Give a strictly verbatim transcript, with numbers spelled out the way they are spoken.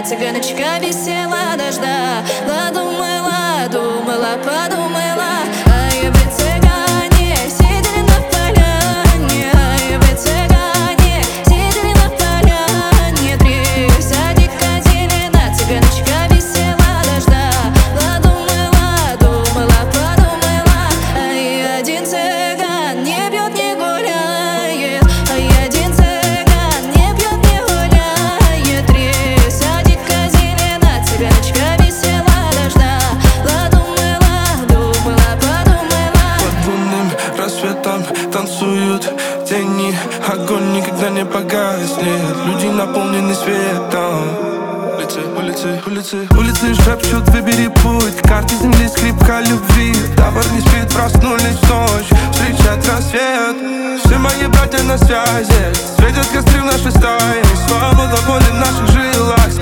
цыганочка висела дождя. Думала, думала, подумала, ай, вы цыгане, сидели на поляне, ай, вы цыгане, сидели на поляне. Три садика зелена, цыганочка висела дождя. Думала, думала, подумала, ай, один цыган не пьет, не гуляет, ай, один цыган не пьет, не гуляет. Три садика зелена, цыганочка висела дождя. Думала, думала, подумала. Под лунным рассветом танцуют тени, огонь никогда не погаснет, люди наполнены светом. Улицы, улицы, улицы, улицы шепчут, выбери путь, к карте земли скрипка любви. Табор не спит, проснулись в ночь, встречать рассвет. Все мои братья на связи, светят костры в нашей стае. Свобода воли в наших жилах,